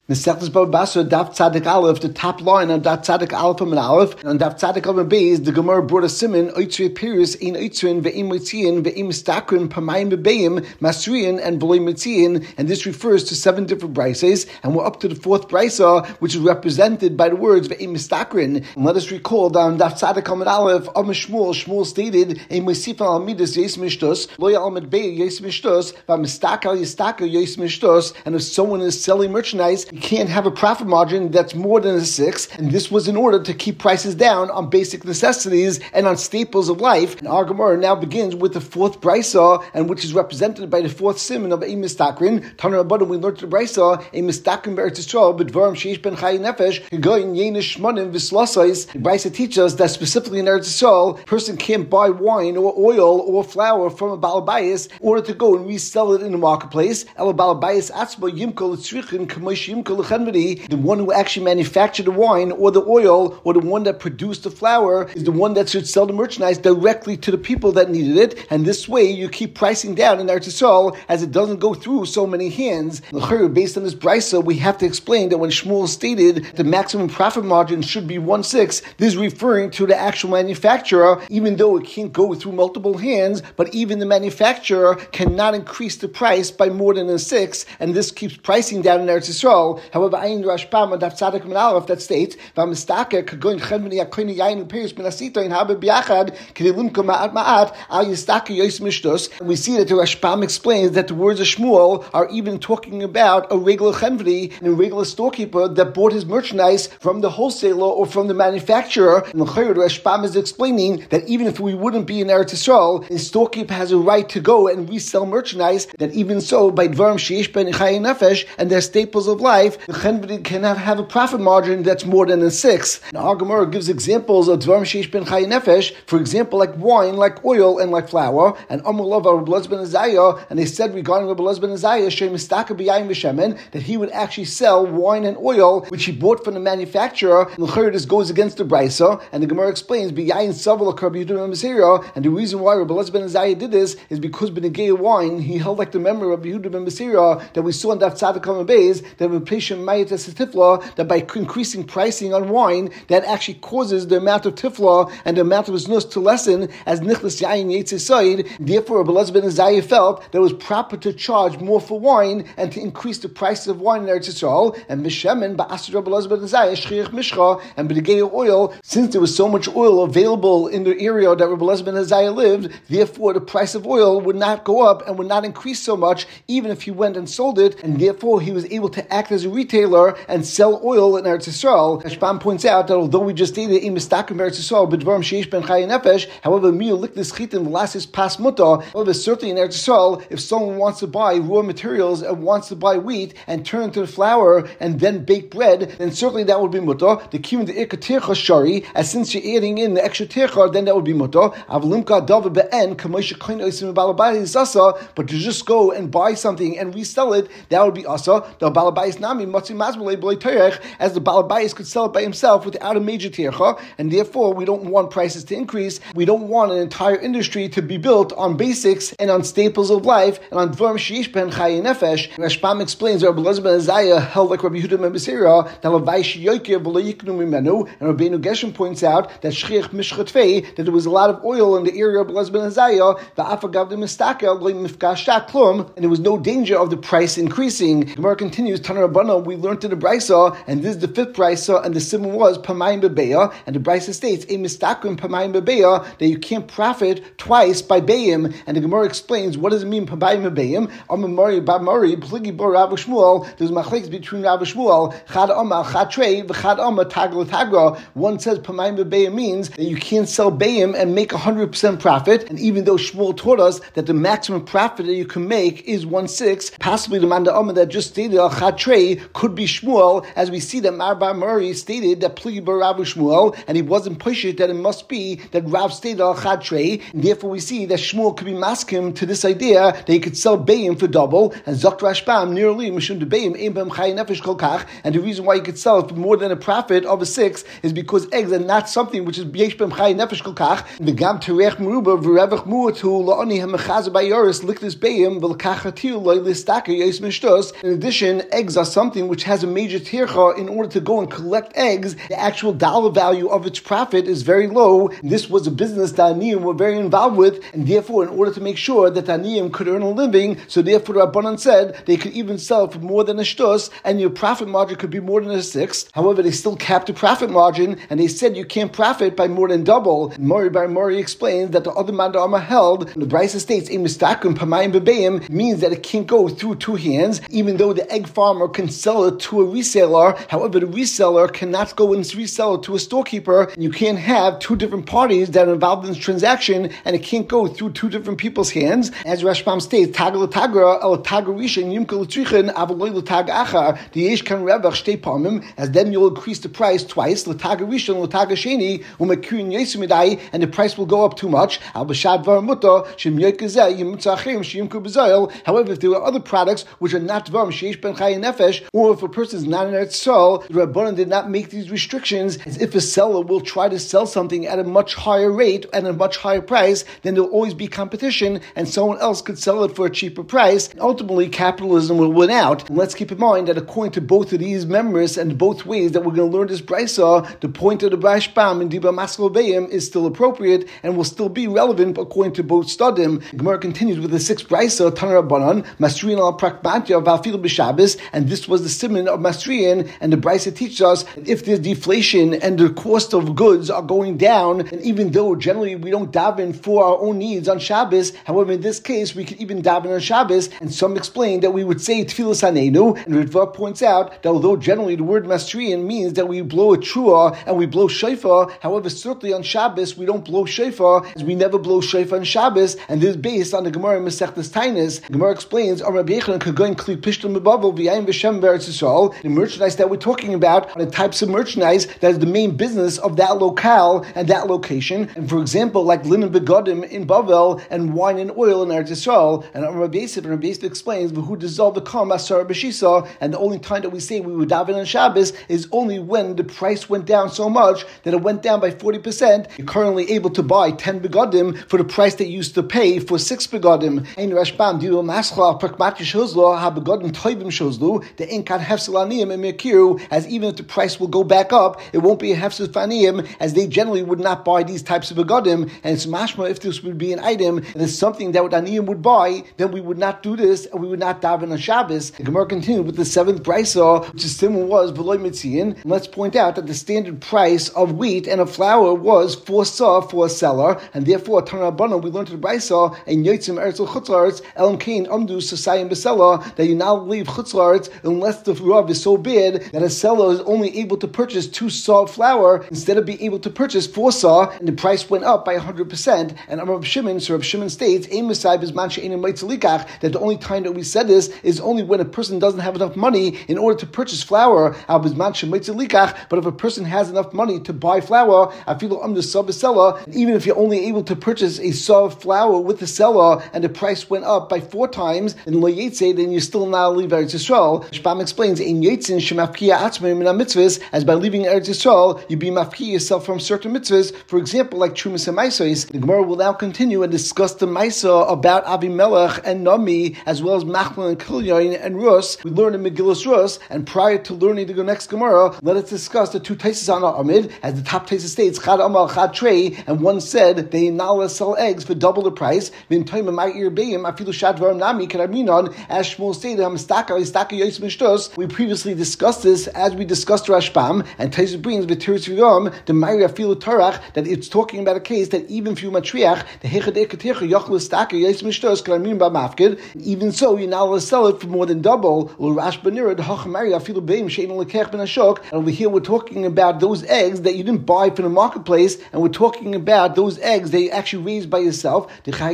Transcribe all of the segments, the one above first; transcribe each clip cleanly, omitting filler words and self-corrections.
Mesechtes Baba Basra, Daf Tzadik Aleph, the top line on Daf Tzadik Aleph and Aleph, and on Daf Tzadik Aleph and Beis, the Gemara brought a simon, Oitzri Piris, Ein Oitzrin, Ve'im Mitziin, Ve'im Stakrin, Pamayim Bebeim, Masriin, and V'loi Mitziin, and this refers to 7 different brises, and we're up to the 4th brisa, which is represented by the words Ve'im Stakrin. And let us recall that on Daf Tzadik Aleph, Am Shmuel stated, Ein Mosif al Midas Yes Mishtos, Lo Ya'almed Be'er Yes Mishtos, Va'mistakal Yistakal Yes Mishtos, and if someone is selling merchandise, can't have a profit margin that's more than a 6, and this was in order to keep prices down on basic necessities and on staples of life. And our Gemara now begins with the 4th brisa, and which is represented by the 4th simon of Ein Mistakrin. Taner Rabbanan, we learned the brisa, Ein Mistakrin Be'eretz Yisrael, B'dvarim Sheish Ben Chai Nefesh, Gegoyin Yenish Shmonim V'Slosais. The brisa teaches us that specifically in Eretz Yisrael, a person can't buy wine or oil or flour from a Baal Bayis in order to go and resell it in the marketplace. El Baal Bayis Atzma Yimkol Tzrichin Kamosh Yimkol. The one who actually manufactured the wine or the oil or the one that produced the flour is the one that should sell the merchandise directly to the people that needed it. And this way you keep pricing down in Eretz Yisrael as it doesn't go through so many hands. Based on this brisa, we have to explain that when Shmuel stated the maximum profit margin should be 1/6, this is referring to the actual manufacturer, even though it can't go through multiple hands, but even the manufacturer cannot increase the price by more than a 6, and this keeps pricing down in Eretz Yisrael. However, Ayin Rashbam and Daf Tzadik and Aleph that states V'amistaka kagoin chedmini akoini yayin peris benasito in habe biachad kedilimka ma'at ma'at al yistaka yois mishtos. We see that the Rashbam explains that the words of Shmuel are even talking about a regular chedmini and a regular storekeeper that bought his merchandise from the wholesaler or from the manufacturer. And the Rashbam is explaining that even if we wouldn't be in Eretz Yisrael, the storekeeper has a right to go and resell merchandise. That even so, by dvarim sheish ben chai nefesh and their staples of life, the chenvedi cannot have a profit margin that's more than a 6. Now, our Gemara gives examples of dvarim sheish ben chai nefesh, for example, like wine, like oil, and like flour. And Amar Lava Rabbi Elazar ben Azariah, and they said regarding Rabbi Elazar ben Azariah, Shem Mistaka b'yayin v'shemen, that he would actually sell wine and oil, which he bought from the manufacturer. And the this goes against the brisa, and the Gemara explains b'yayin savel Rabbi Yehuda ben Masira, and the reason why Rabbi Elazar ben Azariah did this is because b'negei wine, he held like the memory of Rabbi Yehuda ben Masira that we saw in Daf Tzadik Aleph and Beis, that that by increasing pricing on wine, that actually causes the amount of tifla and the amount of znus to lessen as nichlas yayin yitzisayid. Therefore, Rabbi Elazar ben Azariah felt that it was proper to charge more for wine and to increase the prices of wine in Eretz Yisrael. And mishemen ba'asr Rabbi Elazar ben Azariah shchiach mishcha, and b'negei oil, since there was so much oil available in the area that Rabbi Elazar ben Azariah lived, therefore the price of oil would not go up and would not increase so much, even if he went and sold it, and therefore he was able to act as a retailer and sell oil in Eretz Yisrael. Rashbam points out that although we just stated in Mistakim Eretz Yisrael, b'dvarim sheish ben chai nefesh, however, miyul liklis chitin v'lasis pas muta. However, certainly in Eretz Yisrael, if someone wants to buy raw materials and wants to buy wheat and turn to the flour and then bake bread, then certainly that would be muta. The kiyum the ikka tircha shari, as since you're adding in the extra tircha, then that would be muta. Avlimka davar be'en kamosh koin oisim balabayis is asa, but to just go and buy something and resell it, that would be asa. The balabayis nami matzi mazmalei b'lei terech, as the balabayis could sell it by himself without a major tircha, and therefore we don't want prices to increase. We don't want an entire industry to be built on basics and on staples of life and on dvarim sheish ben chai nefesh. Rashbam explains that Rabbi Elazar ben Azariah held like Rabbi Yehuda ben Masira that lavai sheyoker v'lo yiknu mimenu, and Rabbeinu Geshem points out that shchiach mishchatvei, that there was a lot of oil in the area of Rabbi Elazar ben Azariah, va'afagav de mistakel lo mifkashta klum, and there was no danger of the price increasing. Gemara continues, Taner Rabbanan, we learned in the brisa, and this is the 5th brisa, and the simon was pamayim bebeya, and the brisa states a mistakim pamayim bebeya, that you can't profit twice by bayim. And the Gemara explains what does it mean pamayim bebeya. Amamari bamari pligi bar Rav Shmuel. There's machlekes between Rav Shmuel. Chad Amma chad trei v'chad Amma tagla tagra. One says pamayim bebeya means that you can't sell bayim and make 100% profit. And even though Shmuel taught us that the maximum profit that you can make is 1/6, possibly the Manda Amma that just stated al chad trei could be Shmuel, as we see that Marba Murray stated that pligi bar Rav Shmuel, and he wasn't pushing that it must be that Rav stated al chad trei. Therefore, we see that Shmuel could be maskim to this idea that he could sell bayim for double. And Zok Rashbam nearly mishum de bayim ein b'em chai nefesh kol kach. And the reason why you could sell it for more than a profit of a 6 is because eggs are not something which is yesh b'em chai nefesh kol kach. V'gam terech meruba v'revach muatu la'oni ha'mechazer bayoris liklis bayim v'l'kachatiu lo'ilistaka yes mishtos. In addition, eggs are something which has a major tircha in order to go and collect eggs, the actual dollar value of its profit is very low. This was a business that Aniyim were very involved with, and therefore, in order to make sure that Aniyim could earn a living, so therefore Rabbanan said they could even sell for more than a shtus, and your profit margin could be more than a sixth. However, they still capped the profit margin, and they said you can't profit by more than double. Mori Bar Mori explains that the other Manda Amma held, the Brisa states, "Imistakum pamayim bebeim," means that it can't go through two hands, even though the egg farmer can sell it to a reseller. However, the reseller cannot go and resell it to a storekeeper. You can't have two different parties that are involved in this transaction, and it can't go through two different people's hands. As Rashbam states, "Tag l'tagra el tagarishin yimka l'trichin avaloy l'tag achar the yesh kan revach shtei pamim," as then you'll increase the price twice, l'tagarishin l'tag hasheni u'mekirin yesumidai, and the price will go up too much. Al b'shad var muta shem yekazeh yimutza achim sheyimku b'zayil. However, if there are other products which are not dvarim sheish ben chay nefesh, or if a person is not in Eretz Yisrael, the Rabbanan did not make these restrictions, as if a seller will try to sell something at a much higher rate and a much higher price, then there will always be competition, and someone else could sell it for a cheaper price. And ultimately, capitalism will win out. And let's keep in mind that according to both of these members and both ways that we're going to learn this brisa, the point of the Rashbam and Diba Maslo Beim is still appropriate and will still be relevant according to both studim. Gemara continues with the sixth brisa, Tanar Rabbanan, Masriyan al Prakmatya Valfil B'Shabbos, and this was the simon of Masriyan, and the brisa teaches us that if there's deflation and the cost of goods are going down, and even though generally we don't daven for our own needs on Shabbos, however in this case we could even daven on Shabbos, and some explain that we would say Tfilas Haneinu, and Ritva points out that although generally the word Masriyan means that we blow a trua and we blow shofar, however certainly on Shabbos we don't blow shofar, as we never blow shofar on Shabbos, and this is based on the Gemara Masechtas Tainis. The Gemara explains, Rabbi Yechanan could go and kli pishtim bebavel v'yayim v'shem v'eretz Yisrael. The merchandise that we're talking about are the types of merchandise that is the main business of that locale and that location. And for example, like linen begodim in Bavel and wine and oil in Eretz Yisrael. And Rabbi Yosef explains, who dissolved the kam asar b'shisa, and the only time that we say we would daven on Shabbos is only when the price went down so much that it went down by 40%. You're currently able to buy 10 begodim for the price that you used to pay for 6 begodim. Ein Rashbam diu maschla prakmati shozlo ha begodim toivim shozlu the inkat hefsel aniyim and mekiru, as even if the price will go back up, it won't be a hefsel faniyim, as they generally would not buy these types of begodim. And it's mashma, if this would be an item and it's something that aniyim would buy, then we would not do this and we would not daven on Shabbos. The Gemara continued with the seventh brisa, which is similar was v'loy mitziyin. Let's point out that the standard price of wheat and of flour was 4 sa for a seller, and therefore Tanah Rabbanan we learned to the brisa and yotzim eretz chutzlaretz elam kain amdu sasayim besela, that you now leave chutzlaretz unless the rav is so bad that a seller is only able to purchase 2 sa of flour instead of being able to purchase 4 sa, and the price went up by 100%. And Rav Shimon, so Rav Shimon states, that the only time that we said this is only when a person doesn't have enough money in order to purchase flour. But if a person has enough money to buy flour, even if you're only able to purchase a sa of flour with the seller and the price went up by 4 times, then you're still not leave Eretz Yisrael. Shpam explains, as by leaving Eretz Yisrael, you be mafki yourself from certain mitzvahs, for example, like Trumas and Maisos. The Gemara will now continue and discuss the Maisa about Avimelech and Nami, as well as Machlon and Kilyain and Rus. We learn in Megillus Rus, and prior to learning the next Gemara, let us discuss the 2 taises on Amid, as the top taises states, Chad Amal, Chad Trey, and one said they now sell eggs for double the price. As Shmuel stated, we previously discussed this as we discussed Rashbam, and Taisus brings the Tiris Vivam, the Ma'ir Afilu Torach, that it's talking about a case that even if you matriach, the even so, you're not allowed to sell it for more than double. And over here we're talking about those eggs that you didn't buy from the marketplace, and we're talking about those eggs that you actually raised by yourself.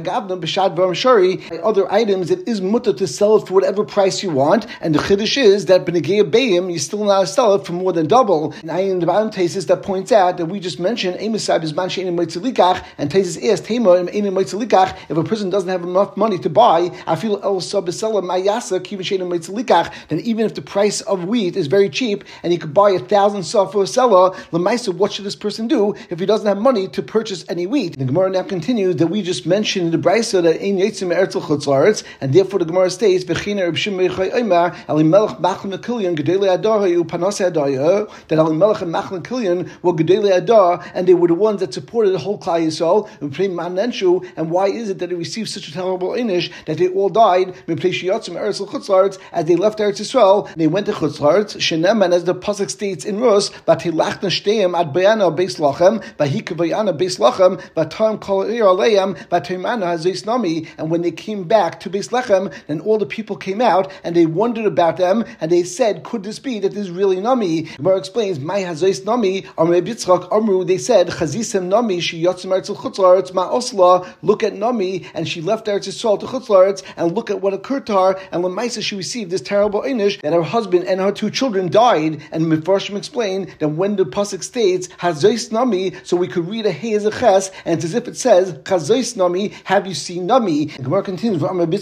Other items, it is mutter to sell it for whatever price you want, and the chiddush is that b'negei beim you still not sell it for more than double. And I in the bottom thesis that points out that we just mentioned Emisab is man she'enim moitzelikach, and thesis asked Tema enim moitzelikach, if a person doesn't have enough money to buy, I feel el sabesela mayasa kivin she'enim moitzelikach, then even if the price of wheat is very cheap and he could buy 1,000 sa for a seller, lemaisa, what should this person do if he doesn't have money to purchase any wheat? The Gemara now continues that we just mentioned in the brisa that ein yotzim eretz chutzlaretz, and therefore the Gemara states v'china Reb Shimon Yochai Omer alim Elimelech, Machlon, and Killian, Gedele Adar, Panase Adar, that Elimelech and Machlon and Killian were Gedele Adar, and they were the ones that supported the whole Klal Yisrael, and why is it that they received such a terrible inish that they all died as they left Eretz Yisrael, and they went to Chutz La'aretz, Shenem, and as the Pasuk states in Rus, Batilachna Shteim ad Bayana Beis Lachem, Bahika Bayana Beis Lachem, Batam Kol Aleim, Batimana Hazis Nami, and when they came back to Beis Lechem, then all the people came out and they wondered about them, and they said, could this be that this is really Nami? Gemara explains, My Hazis Nami, Amr Bitzchak Amru, they said, Chazisem Nami, she Yotzim Eretz Chutz La'aretz, Ma Osla, look at Nami, and she left Eretz Yisrael to Chutz La'aretz, and look at what occurred to her, and Lamaisa she received this terrible inish that her husband and her two children died, and Mefarshim explained that when the pasuk states Hazos Nami, so we could read a Hey as a Ches, and it's as if it says Chazos Nami, have you seen Nami? The Gemara continues, on the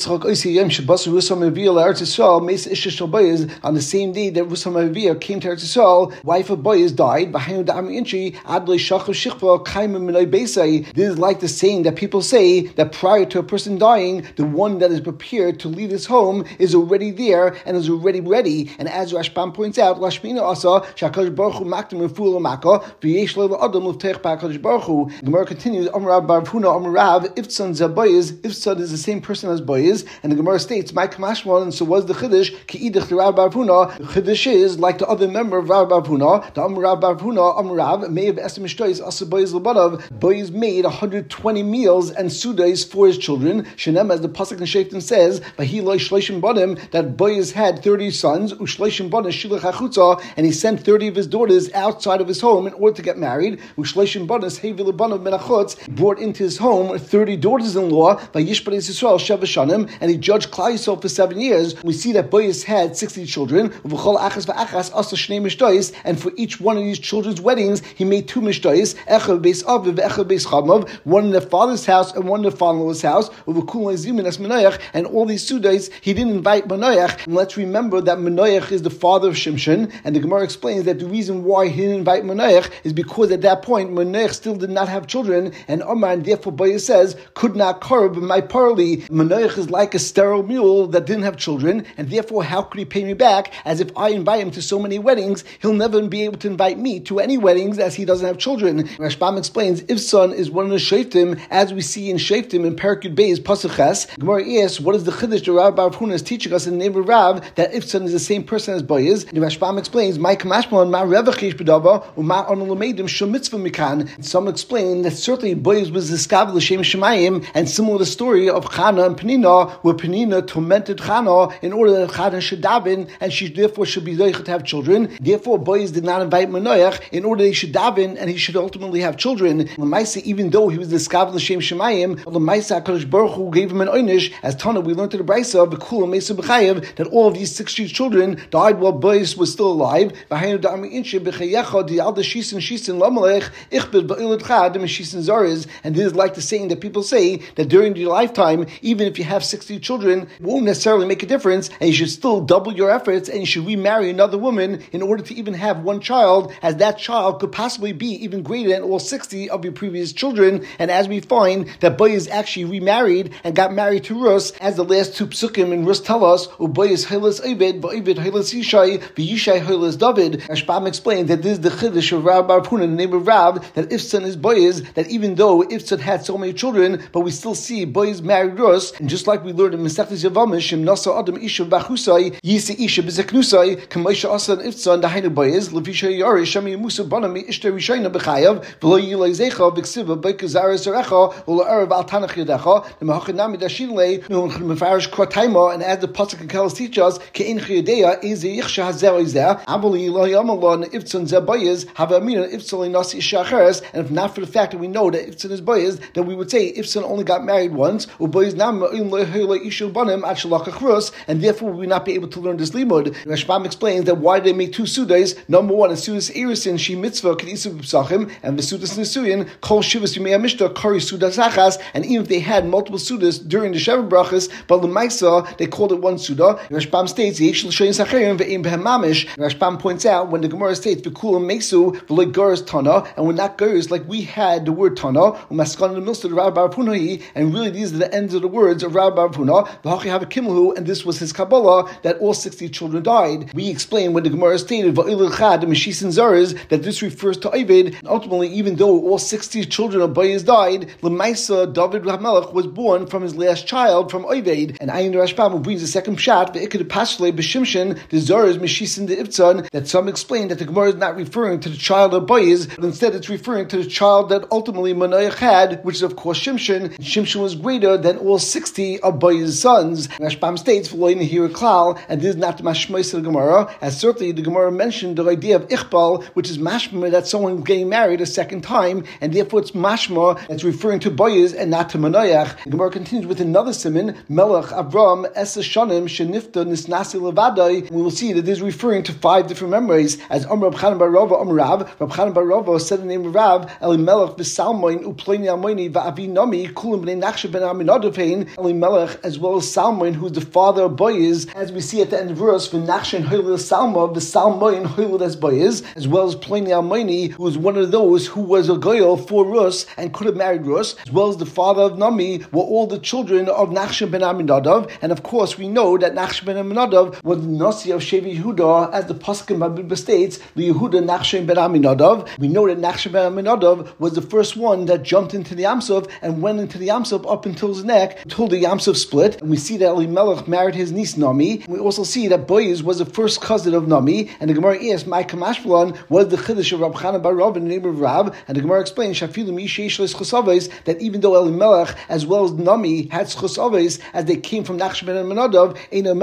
same day that Rusam Aviyah came to Eretz Yisrael, wife of Boaz died. This is like the saying that people say that prior to a person dying, the one that is prepared to leave his home is already there and is already ready. And as Rashbam points out, Lashmina Asa Shakadosh Baruch Hu Makdim Refuah L'Maka V'yesh Lo L'Adam L'Vteich B'Hakadosh Baruch Hu. The Gemara continues, Amar Bar Huna Amar Rav, Iftzan Zabayis, Iftzan is the same person as Boaz, and the Gemara states, My Kamashwan, and so was the Chiddush Ki'idach the Rav Bar Huna. The Chiddush is like the other member of Rav Bar Huna, the Amar Rav Bar Huna Amar Rav may have Estim Ishtois Asa Boaz L'Badav. Boaz made 120 meals and sudas for his children. Shenem, as the pasuk in Shoftim says, Vahiloi Shleishim Banim, that Boaz had 30 sons, Ushleishim Banim Shilach HaChutza, and he sent 30 of his daughters outside of his home in order to get married. Ushleishim Banim Hevil Banim Menachutz, brought into his home 30 daughters-in-law, Vayishbad Yisrael Sheva Shanim, and he judged Klal Yisrael for 7 years. We see that Boaz had 60 children, V'chol Achas V'Achas Asa Shnei Mishtois, and for each one of these children's weddings, he made 2 Mishtois, Echad Beis Aviv, Echad Beis Chamav, one in their father's house and one in their father-in-law's house, and all these sudas, he didn't invite Manoach. And let's remember that Manoach is the father of Shimshon, and the Gemara explains that the reason why he didn't invite Manoach is because at that point Manoach still did not have children, and Omar, and therefore Boaz says, could not curb my parley. Manoach is like a sterile mule that didn't have children, and therefore how could he pay me back? As if I invite him to so many weddings, he'll never be able to invite me to any weddings as he doesn't have children. Rashbam explains, if son is one of the Shoftim, as we see in Shoftim in Perikut Beis Pasuk Ches. Gemara asks, what is the Chiddush the Rav Bar Huna is teaching us in the name of Rav that Iftzan is the same person as Boaz? The Rashbam explains, My Kamashman Ma Revachish B'Dava Uma Onolamedim Shel Mitzvah Mikan. Some explain that certainly Boaz was the Skav L'Shem Shemayim, and similar to the story of Chana and Penina, where Penina tormented Chana in order that Chana should daven, and she therefore should be zeicha to have children. Therefore, Boaz did not invite Manoach in order that he should daven and he should ultimately have children. L'maisa, even though he was the Skav L'Shem Shemayim, L'maisa HaKadosh Baruch Hu gave him an oynish. As Tana, we learned in the Brisa B'Kula Mesa B'Chayev that all of these 60 children died while Boaz was still alive. And this is like the saying that people say that during your lifetime, even if you have 60 children, it won't necessarily make a difference, and you should still double your efforts, and you should remarry another woman in order to even have one child, as that child could possibly be even greater than all 60 of your previous children. And as we find that Boaz actually remarried and got married to Rus, as the last 2 psukim in Rus tell us, Boaz Hilas Obed, Obed Hilas Yishai, Yishai Hilas David. Rashbam explained that this is the Chiddush of Rav Bar Huna, the name of Rav, that Iftzan is Boaz, that even though Iftzan had so many children, but we still see Boaz married Rus, and just like we learned in Masechtas Yevamos, Shem Nasa Adam Isha Bachusai, Yisi Isha Bezeknusai, Kamoisha Asan Iftzan, Dahainu Boaz, Levisha Yari, Shami Musa Banami, Ishta Rishayna Bechayav, Velo Yilai Zecha, Viksiva, Bekazara Zarecha, Ula Arab Altanach Yadecha, the Mahachanami Dashile, Mefarish Krataima, and as the Pasuk and Kelos teach us, Kein Chiyadea, Eze Yichsha Hazer Izeh, Abali Ilahi Amalon, Iftzan Zebayaz, Havamina, Iftzan Nasi Ishacheres, and if not for the fact that we know that Iftzan is Boaz, then we would say Iftzan only got married once, and therefore we would not be able to learn this limud. Rashbam explains that why they make 2 sudas. Number 1, a sudas erisin she mitzvah k'disu b'psachim, and the sudas nesuyin kol shivas yimei mishta kari sudas achas. And even if they had multiple sudas during the Sheva brachas, but l'maisa they called it 1 suda. Rashbam states yesh l'shoyin sacherim ve'im behemamish. Rashbam points out when the Gemara states v'kulam mesu v'loy garas tana, and when not garas, like we had the word tana u'maskan the milsa the Rav Bar Huna, and really these are the ends of the words of Rav Bar Huna. V'hachi have a kimlahu, and this was his Kabbalah, that all 60 children died. We explain when the Gemara stated that this refers to Ovid, and ultimately, even though all 60 children of Boaz died, Lemaisa, David HaMelech was born from his last child, from Ovid. And Ayin Rashbam brings the second shot, the Ikad Pashle B'Shimshon, the Zores Meshisin de Ibtzan, that some explain that the Gemara is not referring to the child of Boaz, but instead it's referring to the child that ultimately Manoach had, which is of course Shimshon. Shimshon was greater than all 60 of Boaz's sons. Rashbam states, V'loin here klal, and this is not the mashmos of the Gemara, as certainly the Gemara mentioned the idea of Ichbal, which is mashma that someone getting married a second time, and therefore it's mashma that's referring to Boaz and not to Manoach. The Gemara continues with another simon, Melech Avram Es Shanim Shenifta Nisnasi Levadai. We will see that this is referring to 5 different memories, as Rab Chanan bar Rava Rav Chanan bar Rava said the name of Rav Elimelech B'Salmoin Upleni Amoni Va'avi Nami Kulim Bnei Nachshon Ben Aminadavein Elimelech, as well as Salmoin, who is the father of Boaz, as we see at the end of the verse, V'Nachshon Hoylil Salma V'Salmoin Hoylil as Boaz, as well as Pleni Amoni, who was one of those who was a goyal for Rus and could have married Rus, as well as the father of Nami, were all the children of Nachshon ben Aminadav. And of course we know that Nachshon ben Aminadav was the Nasi of Shevi Yehuda, as the Pasuk in Babylon states, the Yehuda Nachshon ben Aminadav. We know that Nachshon ben Aminadav was the first one that jumped into the Yamsuf and went into the Yamsuf up until his neck, until the Yamsuf split. And we see that Elimelech married his niece Nami. We also see that Boaz was the first cousin of Nami, and the Gemara asks, my Kamashbalon was the Chiddush of Rab Chanan bar Rav in the name of Rav, and the Gemara explains that even though Elimelech as well as Nami had schus as they came from Nachshon ben Aminadav,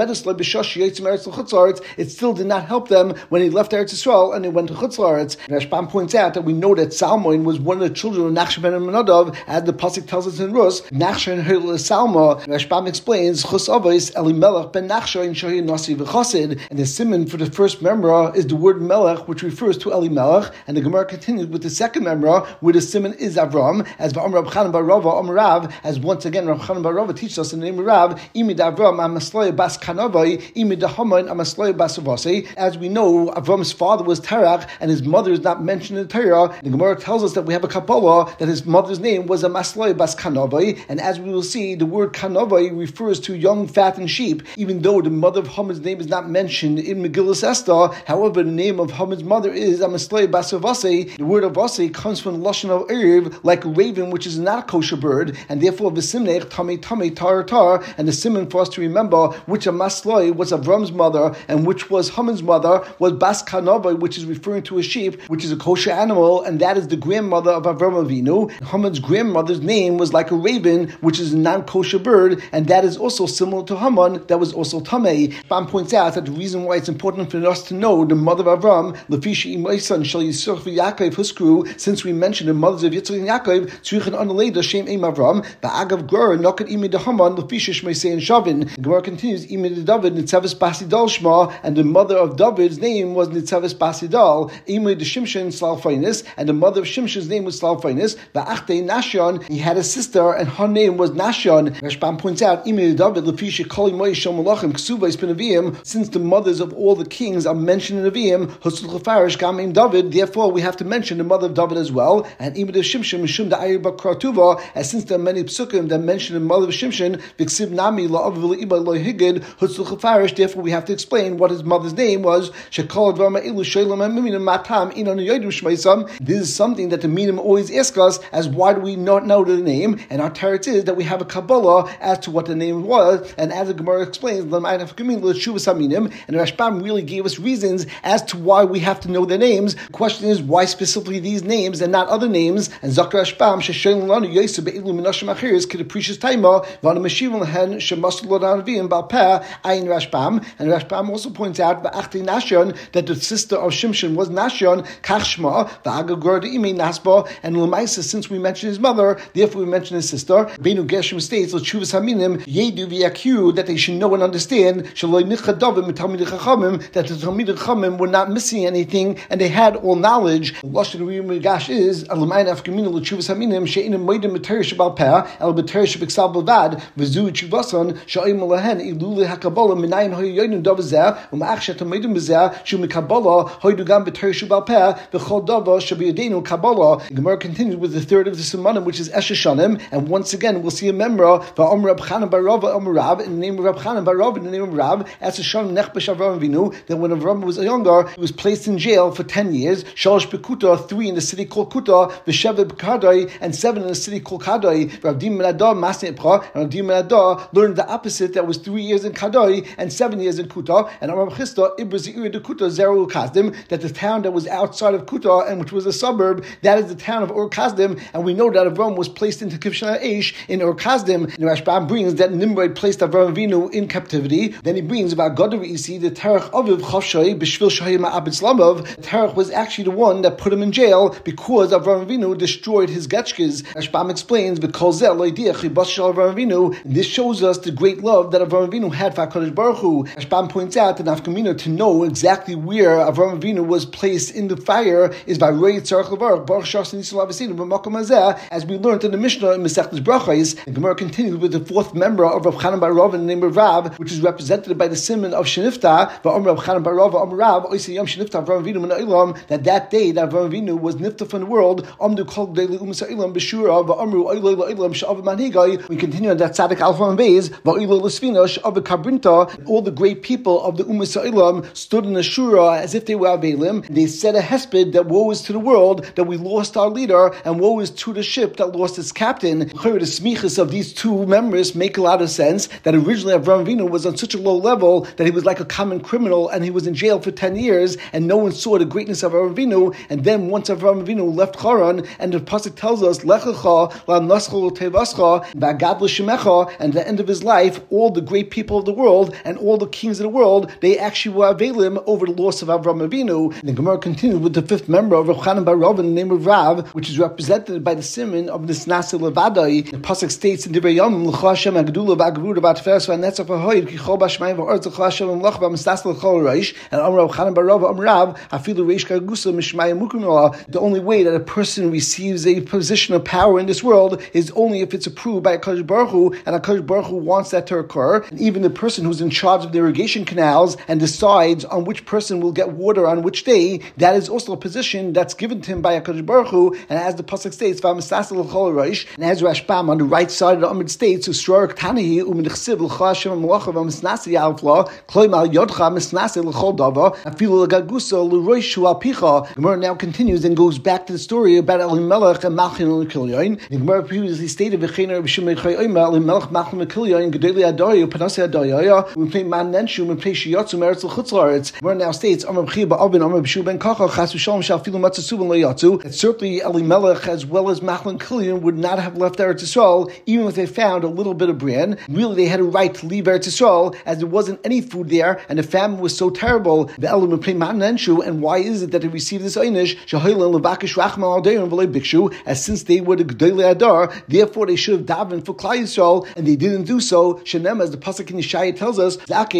it still did not help them when they left Eretz Yisrael and they went to Chutz La'aretz. Rashbam points out that we know that Salmoin was one of the children of Nachshon ben Aminadav, as the pasuk tells us in Rus. Nachshon Hoylil Salma. Rashbam explains chus avos Elimelech ben Nachshon Shohi Nasi v'Chosid, and the simon for the first memra is the word Melech, which refers to Elimelech, and the Gemara continues with the second memra, where the simon is Avram, as Rab Chanan bar Rava Rav, as once again Rab Chanan bar Rava teaches us in the name of Rav, Imid Avram Amasloi Bas Kanavai, Imid Haman Amasloi Bas Avasi. As we know, Avram's father was Terach, and his mother is not mentioned in the Torah. The Gemara tells us that we have a Kabbalah that his mother's name was Amasloi Bas Kanavai, and as we will see, the word Kanavai refers to young fattened sheep, even though the mother of Haman's name is not mentioned in Megillas Esther. However, the name of Haman's mother is Amasloi Bas Avasi. The word Avasi comes from the Lashon of Erev, like a raven, which is not a kosher bird, and therefore v'simnech tamei tar, and the simon for us to remember which Amasloi was Avram's mother and which was Haman's mother was Bas Kanavai, which is referring to a sheep, which is a kosher animal, and that is the grandmother of Avram Avinu. Haman's grandmother's name was like a raven, which is a non-kosher bird, and that is also similar to Haman, that was also Tamei. Bam points out that the reason why it's important for us to know the mother of Avram, Lefisha Imaisan Shal Yisroch v'Yakov Huskru, since we mentioned the mothers of Yitzchak and Yaakov, Tzrichen Analeda Shem Eim Avram, Ba'agav Gur Nokat Imid Haman Lefisha Shmeisei and Shavin. The Gemara continues, Imid David Nitzavis Basidal Shma, and the mother of David's name was Nitzavis Basidal. Imid Shimshon Slalfainis, and the mother of Shimshon's name was Slalfainis. Ba'achte Nashon, he had a sister, and her name was Nashon. Rashbam points out, Imid David Lefisha Koli Moish Shel Malachim Ksuvais Ben Avim, since the mothers of all the kings are mentioned in Avim, Husul Chafarish Gamim David, therefore we have to mention the mother of David as well. And Imid Shimshon Mishum Da'ayir Bakratuva, as since there are many psukim that mention the mother of Shimshon, Viksiv Nami La'av V'Li'ibay Lo'higid Husul Chafarish, therefore we have to explain what his mother's name was. Shekol Dvarma Ilu Shalem Aminim Matam Inon Yodim Shmeisam. This is something that the Minim always ask us, as why do we not know the name? And our teretz is that we have a Kabbalah as to what the name was, and as the Gemara explains, and the Rashbam really gave us reasons as to why we have to know their names. The question is, why specifically these names and not other names? And Zakar Rashbam Sheshayin Lanu Yosef Be'ilu Minashim Achiris Kedeprecious Taima Vana Meshivim Lehen Shemasul Lodanavim Balpeh Ayin Rashbam. And Rashbam also points out Ba'achti Nashon, that the sister of Shimshon was Nashon Kachshma Va'agagur De'imei Nasba, and Lemaisa, since we mentioned his mother, therefore we mention his sister. Beinu Gershom states L'Tshuvas Haminim Yedu V'Yakiu, that they should know and understand Shaloi Nicha Davim and Talmidei Chachamim, that the Talmidei Chachamim were not missing anything and they had all knowledge. Lashon Rigash is Alamayin Afkamina L'Tshuvas Haminim She'inim Moedim B'Terish Balpeh El B'Terish B'Ksal B'Vad V'Zu Tchuvason Sha'im Lehen Ilule HaKabbalah Minayin Hoyoyin Davazeh U'Ma'ach She'Tamodim B'Zeh Shu Mikabbalah Hoydu Gam B'Terish Balpeh V'Chol Dava Shabiyadenu Kabbalah. The Gemara continues with the third of the Simanim, which is Esheshanim, and once again we'll see a memra Va'om Rab Chanan bar Rava Rav, in the name of Rab Chanan bar Rava, in the name of Rav, as a Shon Nechbesh Avram Avinu, that when Avram was younger, he was placed in jail for 10 years. Shalosh Bekuta, 3 in the city called Kuta, V'Sheva B'Kadai, and 7 in the city called Kadai. Rav Dim Menadah Masne Epcha, and Rav Dim Menadah learned the opposite, that was 3 years in Kadai and 7 years in Kuta. And Amar Chista Ibra de Kuta Zeru Kazdim, that the town that was outside of Kuta and which was a suburb, that is the town of Ur Kazdim. And we know that Avram was placed into Kivshana Eish in Ur Kazdim. And Rashbam brings that Nimrod placed Avram Avinu in captivity. Then he brings about Gadar Isi, the Terach Aviv Chavshay B'Shvil Shahim Abitz Lamav. Terach was actually the one that put him in jail because Avram Avinu destroyed his getchkes. Rashbam explains, this shows us the great love that Avram Avinu had for HaKadosh Baruch Hu. Rashbam points out that Nafkamina, to know exactly where Avram Avinu was placed in the fire is by Rei Tzarech Levarach Baruch Shas Nisal Avesinu B'Makom Hazeh, as we learned in the Mishnah in Masechtas Brachos. The Gemara continues with the fourth member of Rav Chanan bar Rava, named Rav, which is represented by the simon of Shenifta. Rav Chanan bar Rava Rav Oisei Yom Shenifta Avram Avinu Min Ha'olam, that day that Avram Avinu was nifta from the world. Amdu Kol Gdei L'Umas Ha'olam B'Shura V'Amru Oilei L'Olam She'av Manhigai. We continue on that Tzadik Alpha and Beis V'Oilei L'Sfina She'av Kabrinta. All the great people of the Umas Ha'olam stood in a shura as if they were Avelim. They said a hesped that woe is to the world that we lost our leader, and woe is to the ship that lost its captain. The smichas of these two members make a lot of sense. That originally Avram Avinu was on such a low level that he was like a common criminal, and he was in jail for 10 years, and no one saw the greatness of Avram Avinu. And then once Avram Avinu left Haran, and the pasuk tells us Lechacha la naschol tevascha v'agad l'shemecha, and at the end of his life, all the great people of the world and all the kings of the world, they actually were avelim over the loss of Avram Avinu. And the Gemara continued with the fifth member of Rav Chanan bar Rava, in the name of Rav, which is represented by the simon of Nisnasi Levadai. The pasuk states in Divrei Yom, L'cha Hashem ha'gedula v'ha'gevura v'ha'teferes v'ha'netzach v'ha'hoid ki chol b'shmayim v'ha'aretz l'cha Hashem v'mlach v'ha'mistas l'chol reish. And Amar Rav Chanan bar Rava Rav afilu reish k'agusa mishmayim mukim. The only way that a person receives a position of power in this world is only if it's approved by HaKadosh Baruch Hu, and HaKadosh Baruch Hu wants that to occur. And even the person who's in charge of the irrigation canals and decides on which person will get water on which day, that is also a position that's given to him by HaKadosh Baruch Hu. And as the pasuk states, v'ha'mistas l'chol reish, and as Rashbam on the right side of the Amud states, Usrorik Tanahi u'menichsiv l'cha Hashem ha'melacha v'ha'misnasi yalfla kloimar yodcha misnasi l'chol dava afilu l'gagusa l'roishu alpicha. Gemara now continues and goes back to the story about Elimelech and Malchin l'Kilyon. The Gemara previously stated v'cheiner b'shimei chayimah Elimelech Malchin l'Kilyon gedeli adaya panasi adaya u'mepnei man nenshu u'mepnei shiyatzu meretz l'chutz la'aretz. Gemara now states Amar b'chia ba'avin Amar b'shu ben kacha chas v'shalom sha'afilu matzasu ben loyatzu. That certainly Elimelech as well as Malchin l'Kilyon would not have left Eretz Yisrael even if they found a little bit of bran. Really, they had a right to leave Eretz Yisrael as there wasn't any food there and the famine was so terrible. And why is it that they received this einish? As since they were the Gedolei Adar, therefore they should have davened for Klal Yisrael, and they didn't do so. Shenem, as the pasuk in Yeshaya tells us,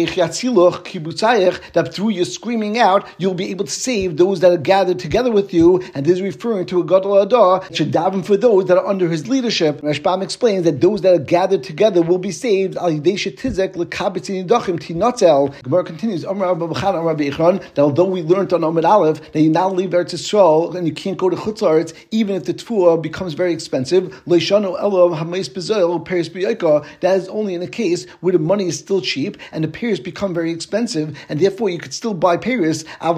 that through your screaming out, you'll be able to save those that are gathered together with you. And this is referring to a Gedolei Adar should daven for those that are under his leadership. Rashbam explains that those that are gathered together will be saved. Gemara continues, that although we learned on Amud Aleph that you not leave Eretz Yisrael and you can't go to Chutz La'aretz, even if the Tfuah becomes very expensive, that is only in a case where the money is still cheap and the pears become very expensive, and therefore you could still buy pears. But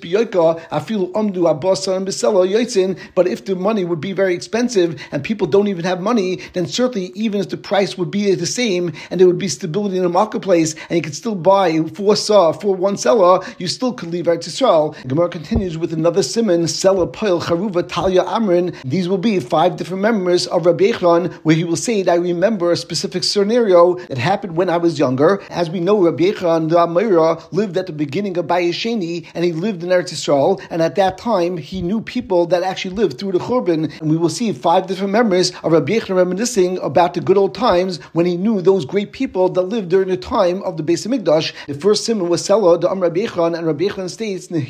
if the money would be very expensive and people don't even have money, then certainly even if the price would be the same and there would be stability in the marketplace and you could still buy 4 saw for 1 seller, you still could leave Eretz Yisrael. Gemara continues with another simon, Sela, Poil, Charuva, Talia, Amrin. These will be 5 different members of Rabbi Echron, where he will say that I remember a specific scenario that happened when I was younger. As we know, Rabbi Echron, the Amira, lived at the beginning of Bayis Sheni, and he lived in Eretz Yisrael, and at that time, he knew people that actually lived through the Churban, and we will see 5 different members of Rabbi Echron reminiscing about the good old times when he knew those great people that lived during the time of the Beis HaMikdash. The first simon was Sela, the Rabbi Echron, and Rabbi Echron states that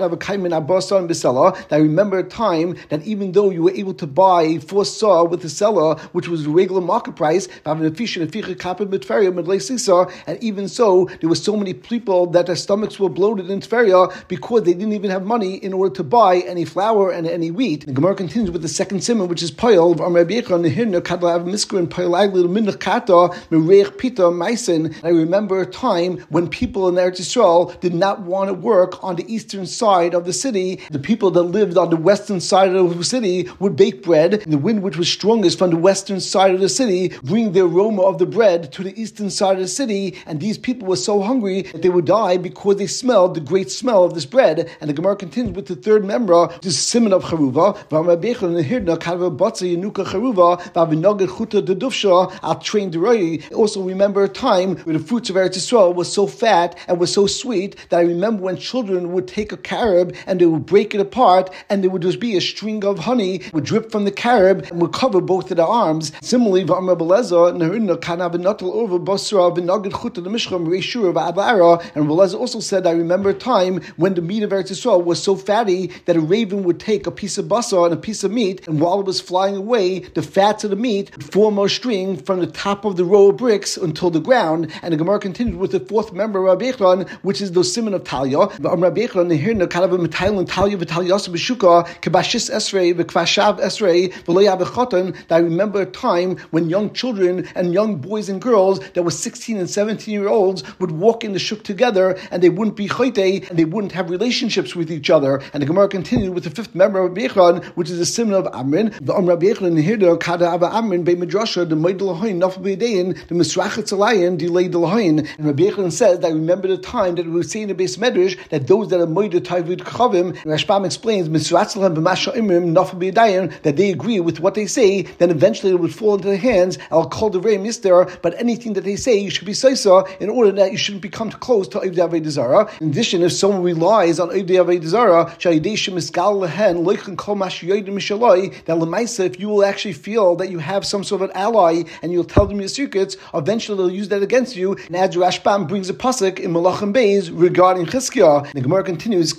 I remember a time that even though you were able to buy 4 saw with the seller, which was the regular market price, and even so, there were so many people that their stomachs were bloated in Tveria because they didn't even have money in order to buy any flour and any wheat. The Gemara continues with the second simon, which is Poil of Rabbi Echron. I remember remember a time when people in Eretz Yisrael did not want to work on the eastern side of the city. The people that lived on the western side of the city would bake bread, and the wind which was strongest from the western side of the city bring the aroma of the bread to the eastern side of the city, and these people were so hungry that they would die because they smelled the great smell of this bread. And the Gemara continues with the third member, this simon of Charuva. Also remember a time where the fruits of Eretz Yisrael was so fat and was so sweet that I remember when children would take a carob and they would break it apart, and there would just be a string of honey would drip from the carob and would cover both of their arms. Similarly, and Beleza also said, I remember a time when the meat of Eretz Yisrael was so fatty that a raven would take a piece of basar and a piece of meat, and while it was flying away, the fats of the meat would form a string from the top of the row of bricks until the ground. And the Gemara continued with the fourth member, Rabbi Echron, which is the simon of Talia. Rabbi Echron, here in kind of a Metailin Talia v'Talias b'Shuka k'bashis esrei v'kvashav esrei v'lo yabechotan. That I remember a time when young children and young boys and girls that were 16 and 17-year-olds would walk in the shuk together, and they wouldn't be choitei, and they wouldn't have relationships with each other. And the Gemara continued with the fifth member of Rabbi Echron, which is the simon of Amrin. The Rabbi Echron here the kada ava Amrin be midrasha the moedel lahain nafal b'yedein the misrachet zalayin delay the lahain. And Rabbi Echron says that I remember the time that we were saying in the base medrash that those that are moedel tayvid chavim. Rashbam explains misratzalam b'masha imrim nafal b'yedayin, that they agree with what they say, then eventually it would fall into their hands. I'll call the rei mister, but anything that they say you should be saisa in order that you shouldn't become too close to Ovdei Avodah Zarah. In addition, if someone relies on Ovdei Avodah Zarah, that lemaisa, if you will actually feel that you have some sort of an ally and you'll tell them your secrets, eventually they'll use that against you. And as Rashbam brings a pasuk in Malachim Beis regarding Chizkiah, the Gemara continues,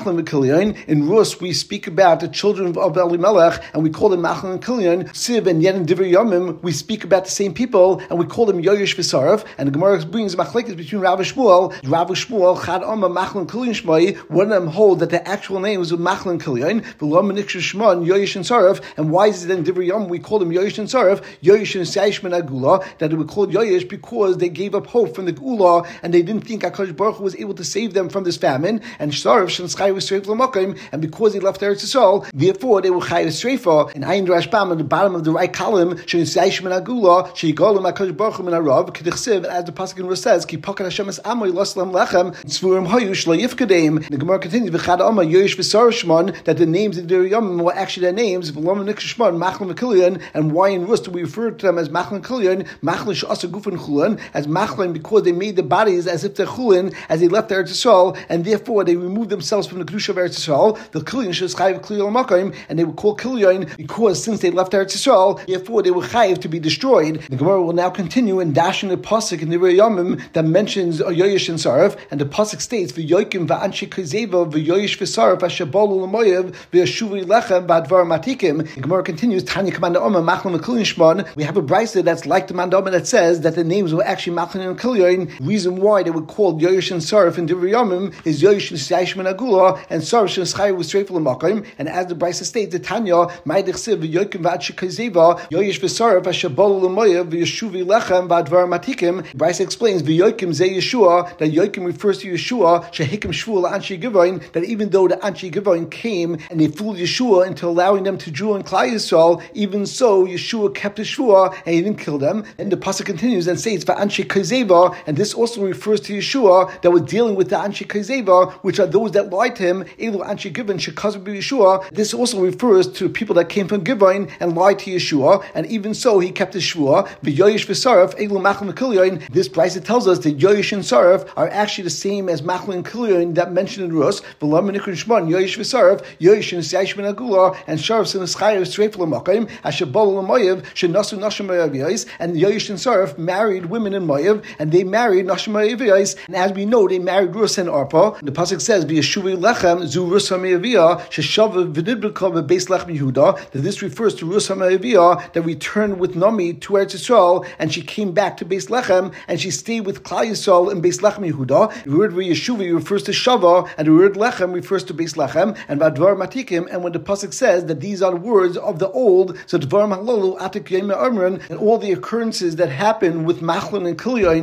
in Rus we speak about the children of Elimelech and we call them Machlon and Kilyon. Siv and yet in Divrei Yomim we speak about the same people and we call them Yoyesh v'Sarav. And the Gemara brings machlekes between Rav and Shmuel. Rav and Shmuel Chad Amma Machlon Kilyon Shmai. One of them hold that the actual names of Machlon and Kilyon, V'Lam Niksha Shman Yoyesh and Sarav. And why is it in Divrei Yomim we call them Yoyesh and Sarav? Yoyesh and Seishman Agula, that they were called Yoyesh because they gave up hope from the Gula and they didn't think HaKadosh Baruch Hu was able to save them from this famine. And Sarav Shanschai was Streif L'Makim, and because they left Eretz Yisrael, therefore they were Chai Streifa. And Ayin Rashbam on the bottom of the right column, Seishman Agula, Sheigolim HaKadosh Baruch Hu min Arav, K'dichsiv, as the pasuk in Rus says, Ki Pakat Hashem es Amoy Loslam Lechem, Tzvurim Hayu Shlo Yifkadeim. The Gemara continues, V'chad Amma Yoyesh V'Sarav Shman, that the names of the Yomim were actually their names, V'Lam Niksha Shman, Machlon Kilyon. And why in Rus do we refer to them as Machlon Kilyon? Machlon Sh'asa Gufan Chulin, as Machlon because they made the bodies as if they're Chulin, as they left Eretz Yisrael, and therefore they removed themselves from the Kedusha of Eretz Yisrael. The Kilyon should chayiv Kilyon Makim, and they were called Kilyon because since they left Eretz Yisrael, therefore they were chayiv to be destroyed. The Gemara will now continue in dashing the pasuk in the Divrei Yomim that mentions Yoyesh and Sarav, and the pasuk states V'Yokim v'Anshi Kazeva V'Yoyesh v'Sarav Hashabalu l'Moyev V'Yashuvi Lechem V'Advar Matikim. The Gemara continues Tanya Commander Omer Machlon Kilyon Shman. We have a brisa that's like the Mandama that says that the names were actually Machlon and Kilyon. Reason why they were called Yoyesh and Sarav in Divrei Yomim is Yoyesh and Seishman Agula and Sarav Shanschai was Streif L'Makim. And as the brisa states, the Tanya Ma'idich V'Yokim v'Anshi Kazeva Yoyesh v'Sarav Hashabalu l'Moyev V'Yashuvi Lechem V'Advar Matikim. Brisa explains V'Yokim Zeh Yeshua, that Yokim refers to Yeshua Shehikim Shvuah Anshi Givain, that even though the Anshi Givain came and they fooled Yeshua into allowing them to join Klal Yisrael, even so Yeshua kept his Shvuah and he didn't kill them. And the pasuk continues and says V'Anshi Kazeva, and this also refers to Yeshua that was dealing with the Anshi Kazeva, which are those that lied to him. Elu Anshi Givain Shekazv Yeshua. This also refers to the people that came from Givain and lied to Yeshua, and even so he kept his Shvuah. V'Yoyesh v'Sarav Elu Machlon Kilyon. This brisa tells us that Yoyesh and Sarav are actually the same as Machlon and Kilyon that mentioned in Rus. V'Lam Nikron Shman Yoyesh v'Sarav Yoyesh and Seishman Agula and Sarav Sinaschai Streif L'Makim Hashabal L'Moyev Shenasu Nashim Ma'aviyos. And Yoyesh and Sarav married women in Moyev, and they married Nashim Ma'aviyos. And as we know, they married Rus and Arpa. And the pasuk says V'Yashuvi Lechem Zu Rus HaMe'aviyah Sheshava V'Nidbeka V'Beis Lechem Yehuda. That this refers to Rus HaMe'aviyah that returned with Nami to Eretz Yisrael, and she came back to Beis Lechem and she stayed with Klal Yisrael in Beis Lechem Yehuda. The word V'Yashuvi refers to Shava, and the word Lechem refers to Beis Lechem and V'Advar Matikim. And when the pasuk says that these are the words of the old, so Dvar Mahlolu Atik Yemei Amran, and all the occurrences that happen with Machlon and Kilyon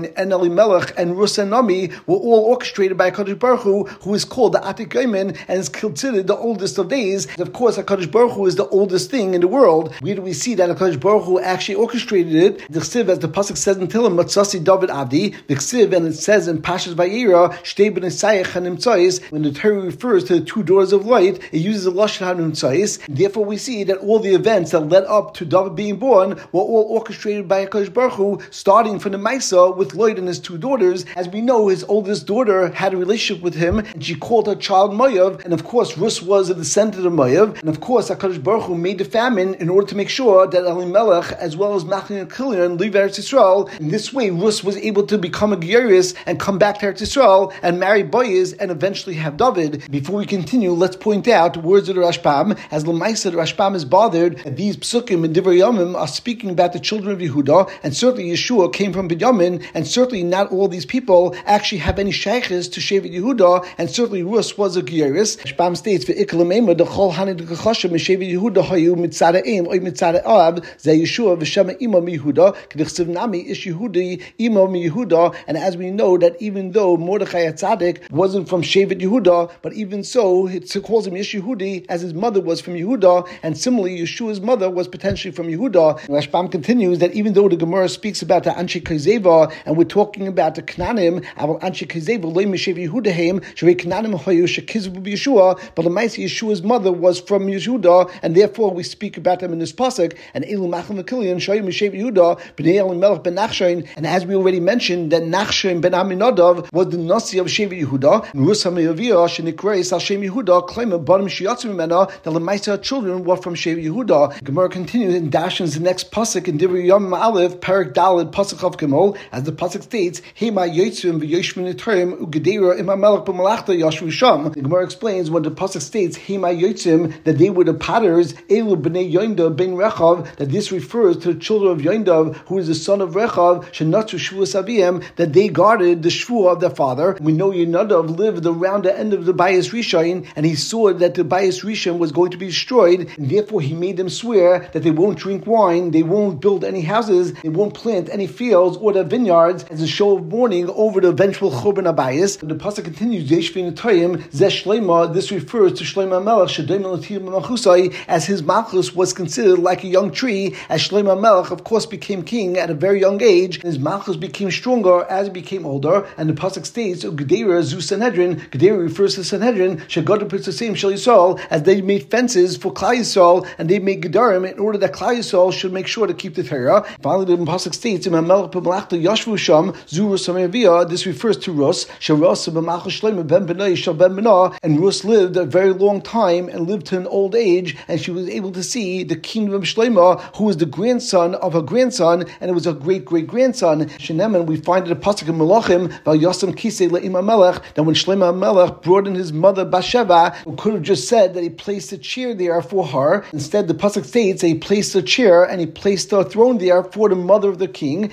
Shlomo and Elimelech and Rus and Nami were all orchestrated by HaKadosh Baruch Hu, who is called the Atik Yomin and is considered the oldest of days. Of course, HaKadosh Baruch Hu is the oldest thing in the world. Where do we see that HaKadosh Baruch Hu actually orchestrated it? The Chsiv, as the pasuk says in Tehillim, Matzasi David Avdi, the Chsiv, and it says in Pashas Vayera, Shtei B'nei Sayach HaNimtzais, when the Torah refers to the two daughters of light, it uses the Lashon HaNimtzais. Therefore, we see that all the events that led up to David being born were all orchestrated by HaKadosh Baruch Hu, starting from the Maisa with Lloyd and his two daughters. As we know, his oldest daughter had a relationship with him, and she called her child Moav, and of course, Rus was a descendant of Moav, and of course, HaKadosh Baruch Hu made the famine in order to make sure that Elimelech, as well as Machlin and Kilian, leave Eretz Yisrael. In this way, Rus was able to become a Geras and come back to Eretz Yisrael and marry Boaz and eventually have David. Before we continue, let's point out the words of the Rashbam. As Lamaisa, the Rashbam is bothered that these psukim and Divrei Yomim are speaking about the children of Yehuda, and certainly Yeshua came from Binyamin, and certainly not all these people actually have any shaykhs to Shevet Yehuda, and certainly Rus was a Geras. Rashbam states, "Ve'ikalamema the Chol Hanid Gechashem Shevet Yehuda Hayu Mitzada Eim Oy Mitzada Ab Ze Yeshua V'Shema Ima Yehuda K'Dichsiv Nami Ish Yehudi Ima Yehuda." And as we know that even though Mordechai Tzaddik wasn't from Shevet Yehuda, but even so it calls him Ish Yehudi as his mother was from Yehuda, and similarly Yeshua's mother was potentially from Yehuda. And Rashbam continues that even though the Gemara speaks about the Anshe Kezeva and we're talking about the Knanim, our Anshe Kezeva Loy Mishev Yehudahem Shrei Knanim Hayu Shekizvu Yeshua, but the Maisi Yeshua's mother was from Yehuda, and therefore we speak about them in this pasuk. And Elu Machlin V'Kilian Shayu Mishev Yehuda Bnei Elimelech ben Nachshon, and as we already mentioned, that Nachshon ben Aminadav was the Nasi of Shevet Yehuda, and Rus HaMe'aviyah Shenikreis Al Shem Yehuda claiming Barim Shiyatzim Mimena that the Maisa children were from Shevet Yehuda. Gemara continues and dashes the next pasuk in Divrei Yom Aleph Parak Daled pasuk of Gimel, as the pasuk states, Hema Yotzim v'Yoshmin Etorim Ugedera Ima Melech b'Malachta Yashvu Sham. The Gemara explains when the pasuk states Hema Yotzim, that they were the potters, Elu b'nei Yoindav ben Rechav, that this refers to the children of Yoindav, who is the son of Rechav, Shenatzu Shvuas Aviyim, that they guarded the shvu of their father. We know Yonadav lived around the end of the Bayis Rishon, and he saw that the Bayis Rishon was going to be destroyed, and therefore he made them swear that they won't drink wine, they won't build any houses, they won't plant any fields or their vineyards, as a show of mourning over the eventual Churban Abayis. The pasuk continues, Yeshvin Toyim Zeh Shleima. This refers to Shlomo Melech Shadayim Latir Malchusai, as his Malchus was considered like a young tree, as Shlomo Melech of course became king at a very young age, and his Malchus became stronger as he became older. And the pasuk states, Gedera Zu Sanhedrin. Gedera refers to Sanhedrin, Shagadu Pitzasim Shel Yisrael, as they made fences for Klal Yisrael, and they made Gedarim in order that Klal Yisrael should make sure to keep the Torah. Finally, the pasuk states, Melech b'Malachta Yashvu Sham Zu Rus HaMe'aviyah. This refers to Rus, Sharas b'Malchus Shlomo ben Benai Shal ben Benah, and Rus lived a very long time and lived to an old age, and she was able to see the kingdom of Shlomo, who was the grandson of her grandson, and it was a great-great-grandson. Shenemen, we find in the pasuk in Melachim, Vayasam Kisei le'Ima Melech, that when Shlomo Melech brought in his mother Bathsheba, who could have just said that he placed a chair there for her. Instead, the pasuk states that he placed a chair and he placed a throne there for the mother of the king.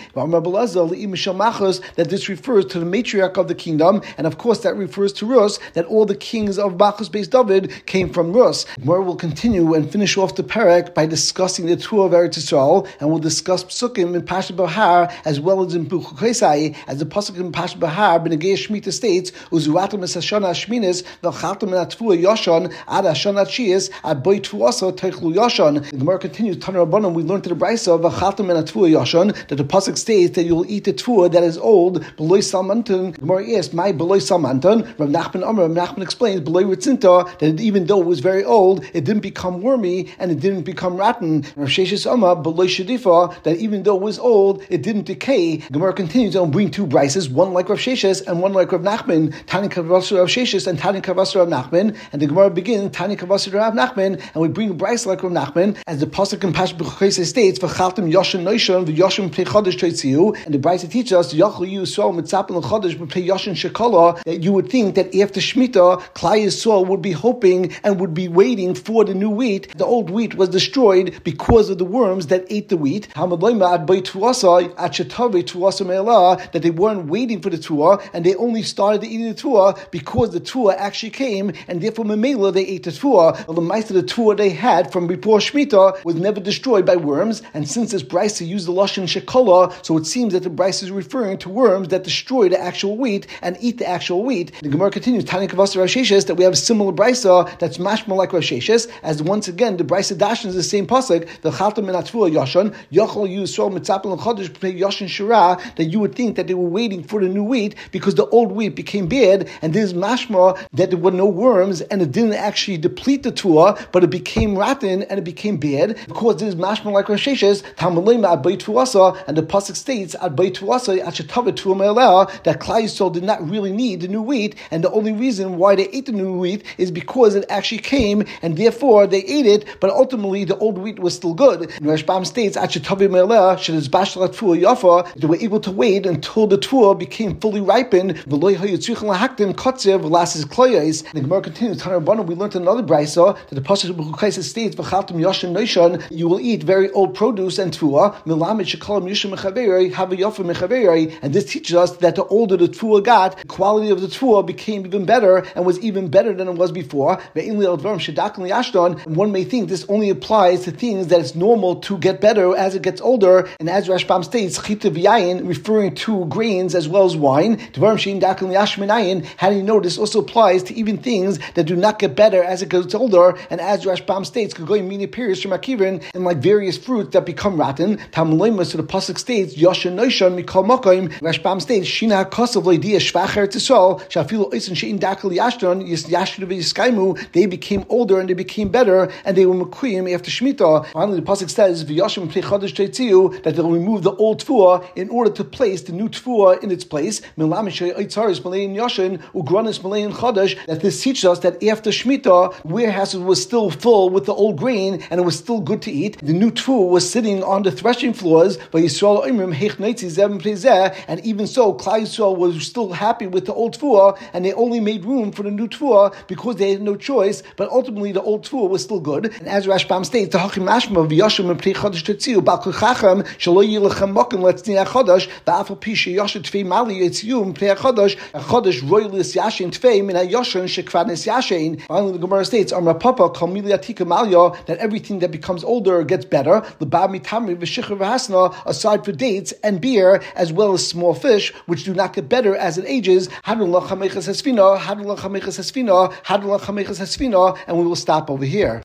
That this refers to the matriarch of the kingdom, and of course that refers to Rus, that all the kings of Malchus Beis David came from Rus. Gemara will continue and finish off the parak by discussing the tour of Eretz Yisrael, and we'll discuss psukim in Pasha Bahar as well as in Bukhukesai, as the pasuk in Pasha Bahar B'negei Shemitah states, Uzuratum es Hashana Shminis v'chatum en Atfua Yoshon ad Hashana Tchias ad Boi Tfuasa Teichlu Yoshon. The Gemara continues, Tana Rabbanon, we learned to the Brisa v'chatum en Atfua Yoshon, that the pasuk states that you'll eat the tfuah that is old. Beloy Salmanton. The Gemara asked, "My Beloy Salmanton." Rav Nachman Amar. Rav Nachman explains, "Beloy Ritzinta," that even though it was very old, it didn't become wormy and it didn't become rotten. Rav Sheshes Amar, "Beloy Shadifa," that even though it was old, it didn't decay. The Gemara continues and bring two brises, one like Rav Sheshes and one like Rav Nachman. Tani Kavasar Rav Sheshes and Tani Kavasar Rav Nachman. And the Gemara begins Tani Kavasar Rav Nachman, and we bring a brise like Rav Nachman, as the pasuk in Pasuk B'Chokesei states, "V'chaltem Yoshan Noishon v'Yoshan Pei Chodesh Toitziu," and the Brisa teaches us Yachlu Yisrael Mitzapel Chodesh B'Pei Yoshan Shekala, that you would think that after Shemitah, Klal Yisrael would be hoping and would be waiting for the new wheat. The old wheat was destroyed because of the worms that ate the wheat. That they weren't waiting for the tuah, and they only started eating the tuah because the tuah actually came, and therefore Memela they ate the tuah. Well, the mice of the tuah they had from before Shemitah was never destroyed by worms, and since this Brisa used the lashon shekala, so it seems that the Brisa is referring to worms that destroy the actual wheat and eat the actual wheat. The Gemara continues, Tani Kavasa Rosh Hashanah, that we have a similar brisa that's mashma like Rosh Hashanah, as once again the brisa dashin is the same pasuk, the Chalta min Atvua Yashan, Yachol Yisrael Mitzapel Chodesh Pnei Yashin Shira, that you would think that they were waiting for the new wheat because the old wheat became bad, and this is mashma that there were no worms and it didn't actually deplete the tuah, but it became rotten and it became bad. Because this is mashma like Rosh Hashanah, Talmulema Adbay Tuasa, and the pasuk states Adbay Tuasa Achetava Tuah Me'aleh, that Klal Yisrael did not really need the new wheat, and the only reason why they ate the new wheat is because it actually came, and therefore they ate it, but ultimately the old wheat was still good. And Rashbam states, they were able to wait until the tuah became fully ripened. The Gemara continues, we learned another brisa that the pasuk states, you will eat very old produce and tuah, and this teaches us that the older the tuah got, the quality of the tuah became even better and was even better than it was before. One may think this only applies to things that it's normal to get better as it gets older, and as Rashbam states, referring to grains as well as wine. How do you know this also applies to even things that do not get better as it gets older, and as Rashbam states, and like various fruits that become rotten. So the pasuk states, Rashbam states, they became older and they became better, and they were mekuyim after Shemitah. Finally, the pasuk says that they'll remove the old tfuah in order to place the new tfuah in its place. That this teaches us that after Shemitah, warehouses were still full with the old grain and it was still good to eat. The new tfuah was sitting on the threshing floors, and even so, Klal Yisrael was still happy with the old tfuah, and they only made room for the new tfuah because they had no choice, but ultimately the old tfuah was still good. And as Rashbam states, the Hachim Mashma v'yashim m'pnei chodesh tetziu bal kuchachem shelo yilachem mokim letznei chodesh v'afal pi sheyashin tvei mali yetziu m'pnei chodesh roylis yashin tvei min hayoshin shekvanis yashin. Finally, the Gemara states, Amar Papa kol mili atika malya, that everything that becomes older gets better. L'bab mitamri v'shichur v'hasna, aside for dates and beer, as well as small fish, which do not get better as it ages. And we will stop over here.